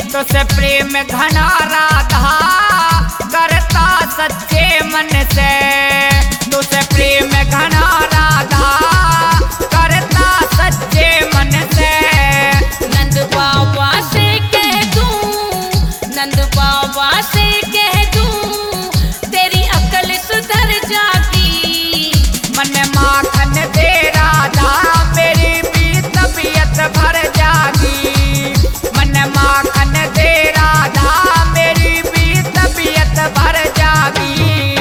तो से प्रेम घना राधा करता सच्चे मन से, तो से प्रेम घना राधा करता सच्चे मन से। नंद बाबा से कह दूं, नंद बाबा से कह दूं, तेरी अकल सुधर जागी। मन माखन दे राधा मेरी भी तबीयत भर जागी, मन माखन दे राधा मेरी भी तबीयत भर जागी।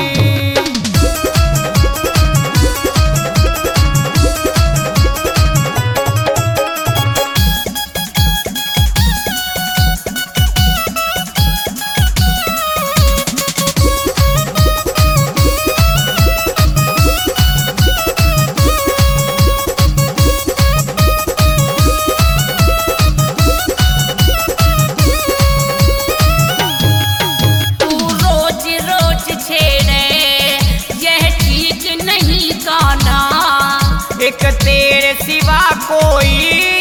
तू रोज रोज छेड़े यह ठीक नहीं गाना, एक तेरे सिवा कोई